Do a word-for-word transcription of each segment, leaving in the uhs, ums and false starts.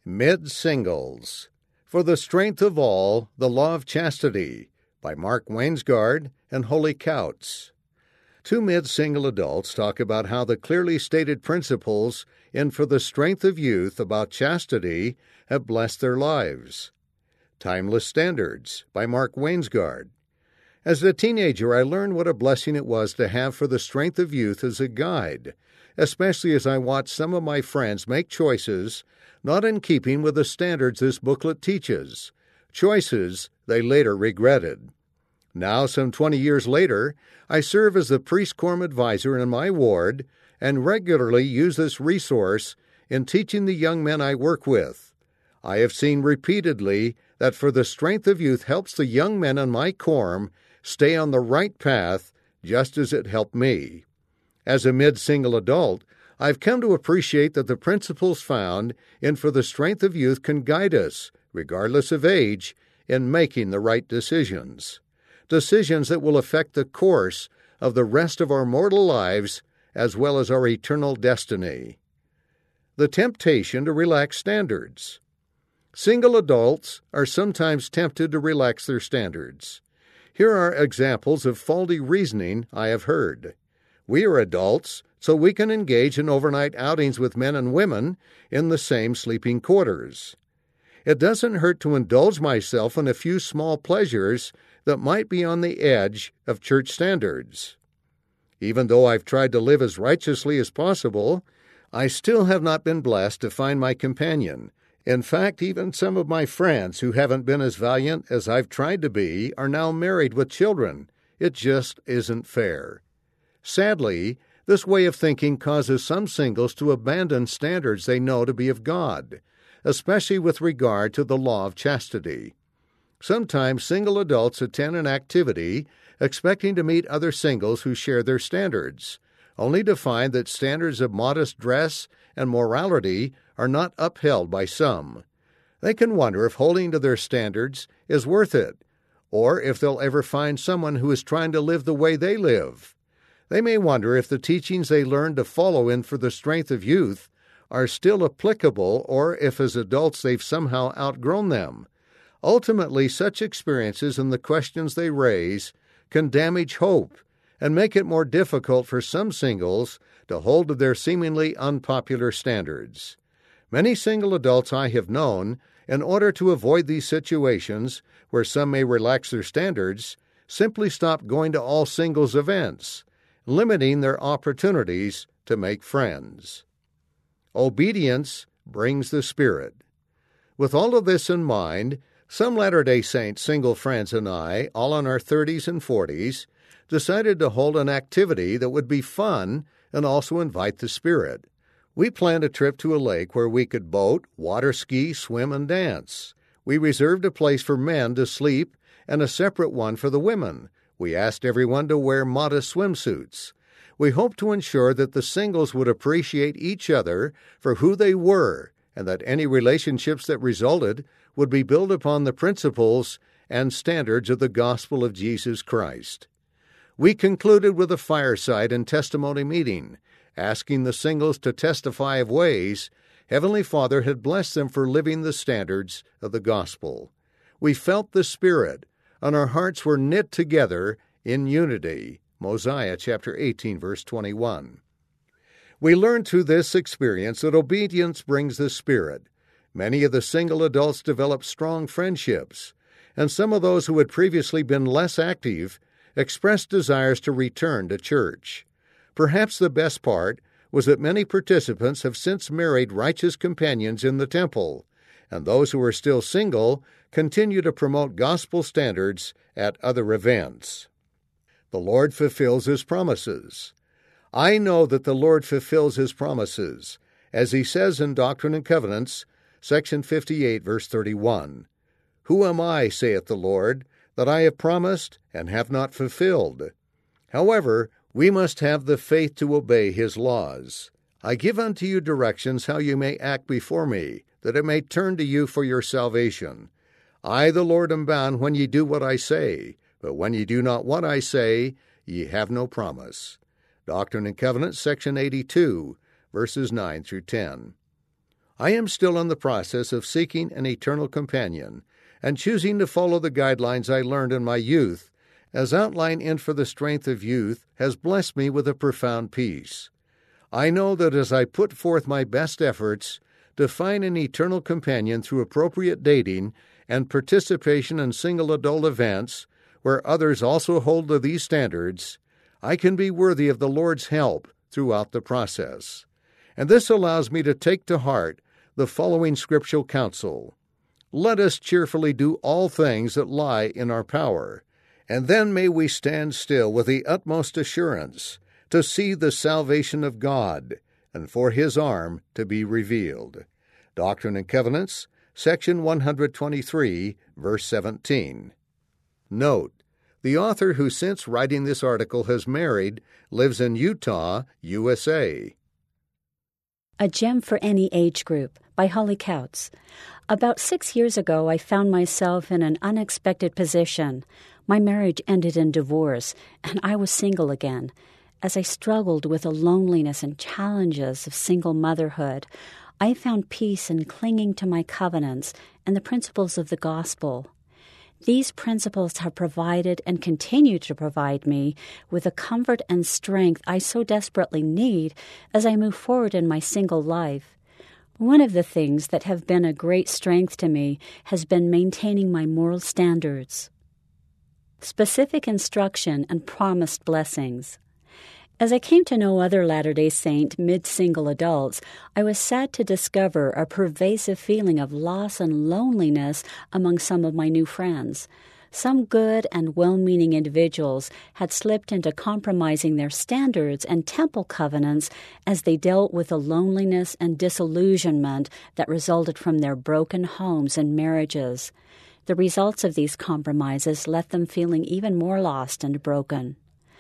Mid-Singles. For the Strength of All, The Law of Chastity, by Mark Wainsgard and Holly Kautz. Two mid-single adults talk about how the clearly stated principles in For the Strength of Youth about chastity have blessed their lives. Timeless Standards, by Mark Wainsgard. As a teenager, I learned what a blessing it was to have For the Strength of Youth as a guide, especially as I watched some of my friends make choices not in keeping with the standards this booklet teaches, choices they later regretted. Now, some twenty years later, I serve as the priest quorum advisor in my ward and regularly use this resource in teaching the young men I work with. I have seen repeatedly that For the Strength of Youth helps the young men in my quorum stay on the right path, just as it helped me. As a mid-single adult, I've come to appreciate that the principles found in For the Strength of Youth can guide us, regardless of age, in making the right decisions. Decisions that will affect the course of the rest of our mortal lives as well as our eternal destiny. The temptation to relax standards. Single adults are sometimes tempted to relax their standards. Here are examples of faulty reasoning I have heard. We are adults, so we can engage in overnight outings with men and women in the same sleeping quarters. It doesn't hurt to indulge myself in a few small pleasures that might be on the edge of church standards. Even though I've tried to live as righteously as possible, I still have not been blessed to find my companion. In fact, even some of my friends who haven't been as valiant as I've tried to be are now married with children. It just isn't fair. Sadly, this way of thinking causes some singles to abandon standards they know to be of God, especially with regard to the law of chastity. Sometimes single adults attend an activity expecting to meet other singles who share their standards, only to find that standards of modest dress and morality are not upheld by some. They can wonder if holding to their standards is worth it, or if they'll ever find someone who is trying to live the way they live. They may wonder if the teachings they learned to follow in For the Strength of Youth are still applicable, or if as adults they've somehow outgrown them. Ultimately, such experiences and the questions they raise can damage hope and make it more difficult for some singles to hold to their seemingly unpopular standards. Many single adults I have known, in order to avoid these situations where some may relax their standards, simply stop going to all singles events, limiting their opportunities to make friends. Obedience brings the Spirit. With all of this in mind, some Latter-day Saint single friends and I, all in our thirties and forties, decided to hold an activity that would be fun and also invite the Spirit. We planned a trip to a lake where we could boat, water ski, swim, and dance. We reserved a place for men to sleep and a separate one for the women. We asked everyone to wear modest swimsuits. We hoped to ensure that the singles would appreciate each other for who they were, and that any relationships that resulted would be built upon the principles and standards of the gospel of Jesus Christ. We concluded with a fireside and testimony meeting, asking the singles to testify of ways Heavenly Father had blessed them for living the standards of the gospel. We felt the Spirit, and our hearts were knit together in unity. Mosiah chapter eighteen, verse twenty-one. We learned through this experience that obedience brings the Spirit. Many of the single adults developed strong friendships, and some of those who had previously been less active expressed desires to return to church. Perhaps the best part was that many participants have since married righteous companions in the temple, and those who are still single continue to promote gospel standards at other events. The Lord fulfills His promises. I know that the Lord fulfills His promises, as He says in Doctrine and Covenants, section fifty-eight, verse thirty-one. Who am I, saith the Lord, that I have promised and have not fulfilled? However, we must have the faith to obey His laws. I give unto you directions how you may act before me, that it may turn to you for your salvation. I, the Lord, am bound when ye do what I say, but when ye do not what I say, ye have no promise. Doctrine and Covenants, section eighty-two, verses nine through ten. I am still in the process of seeking an eternal companion and choosing to follow the guidelines I learned in my youth, as outlined in For the Strength of Youth, has blessed me with a profound peace. I know that as I put forth my best efforts to find an eternal companion through appropriate dating and participation in single adult events where others also hold to these standards, I can be worthy of the Lord's help throughout the process. And this allows me to take to heart the following scriptural counsel. Let us cheerfully do all things that lie in our power, and then may we stand still with the utmost assurance to see the salvation of God, and for His arm to be revealed. Doctrine and Covenants, section one twenty-three, verse seventeen. Note, the author who since writing this article has married lives in Utah, U S A. A Gem for Any Age Group by Holly Couts. About six years ago, I found myself in an unexpected position. My marriage ended in divorce, and I was single again. As I struggled with the loneliness and challenges of single motherhood, I found peace in clinging to my covenants and the principles of the gospel. These principles have provided and continue to provide me with the comfort and strength I so desperately need as I move forward in my single life. One of the things that have been a great strength to me has been maintaining my moral standards. Specific instruction and promised blessings. As I came to know other Latter-day Saint mid-single adults, I was sad to discover a pervasive feeling of loss and loneliness among some of my new friends. Some good and well-meaning individuals had slipped into compromising their standards and temple covenants as they dealt with the loneliness and disillusionment that resulted from their broken homes and marriages. The results of these compromises left them feeling even more lost and broken.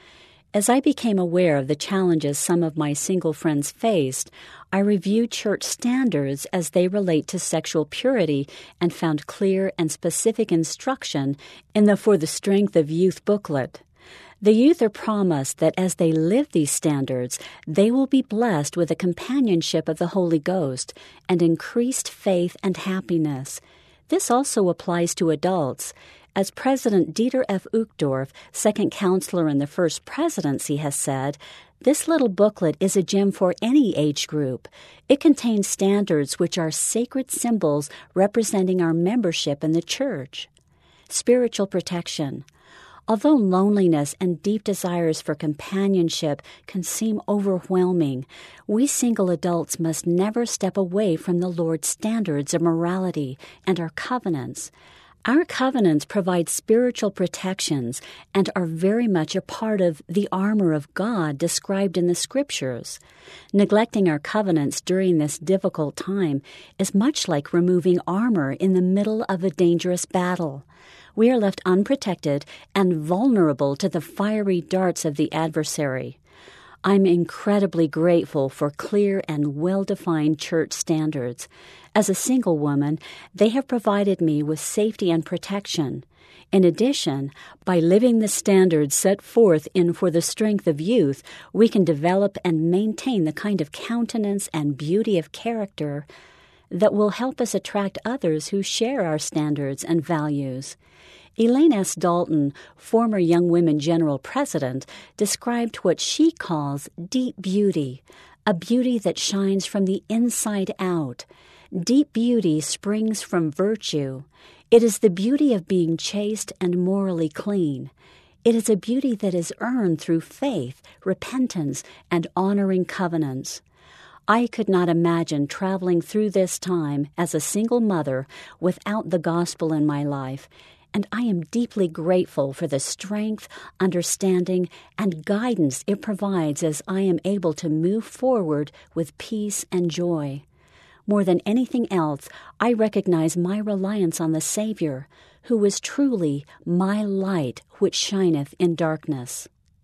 As I became aware of the challenges some of my single friends faced, I reviewed church standards as they relate to sexual purity and found clear and specific instruction in the For the Strength of Youth booklet. The youth are promised that as they live these standards, they will be blessed with the companionship of the Holy Ghost and increased faith and happiness. This also applies to adults. As President Dieter F. Uchtdorf, second counselor in the First Presidency, has said, this little booklet is a gem for any age group. It contains standards which are sacred symbols representing our membership in the church. Spiritual protection. Although loneliness and deep desires for companionship can seem overwhelming, we single adults must never step away from the Lord's standards of morality and our covenants. Our covenants provide spiritual protections and are very much a part of the armor of God described in the Scriptures. Neglecting our covenants during this difficult time is much like removing armor in the middle of a dangerous battle. We are left unprotected and vulnerable to the fiery darts of the adversary. I'm incredibly grateful for clear and well-defined church standards. As a single woman, they have provided me with safety and protection. In addition, by living the standards set forth in For the Strength of Youth, we can develop and maintain the kind of countenance and beauty of character that will help us attract others who share our standards and values. Elaine S. Dalton, former Young Women General President, described what she calls deep beauty, a beauty that shines from the inside out. Deep beauty springs from virtue. It is the beauty of being chaste and morally clean. It is a beauty that is earned through faith, repentance, and honoring covenants. I could not imagine traveling through this time as a single mother without the gospel in my life, and I am deeply grateful for the strength, understanding, and guidance it provides as I am able to move forward with peace and joy. More than anything else, I recognize my reliance on the Savior, who is truly my light which shineth in darkness.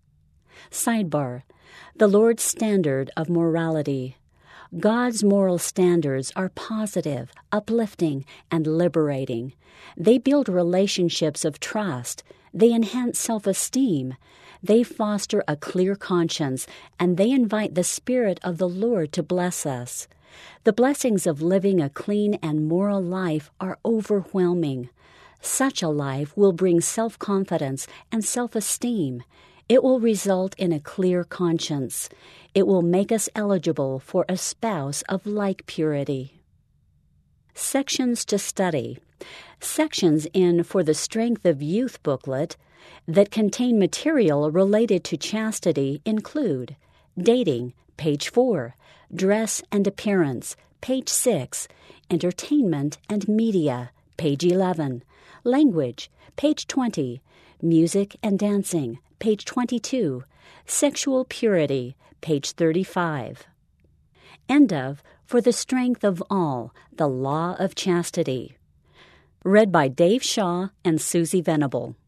Sidebar: the Lord's standard of morality. God's moral standards are positive, uplifting, and liberating. They build relationships of trust. They enhance self-esteem. They foster a clear conscience, and they invite the Spirit of the Lord to bless us. The blessings of living a clean and moral life are overwhelming. Such a life will bring self-confidence and self-esteem. It will result in a clear conscience. It will make us eligible for a spouse of like purity. Sections to study. Sections in For the Strength of Youth booklet that contain material related to chastity include dating, page four, dress and appearance, page six, entertainment and media, page eleven, language, page twenty, music and dancing, page twenty-two, sexual purity, page thirty-five. End of For the Strength of All, the Law of Chastity. Read by Dave Shaw and Susie Venable.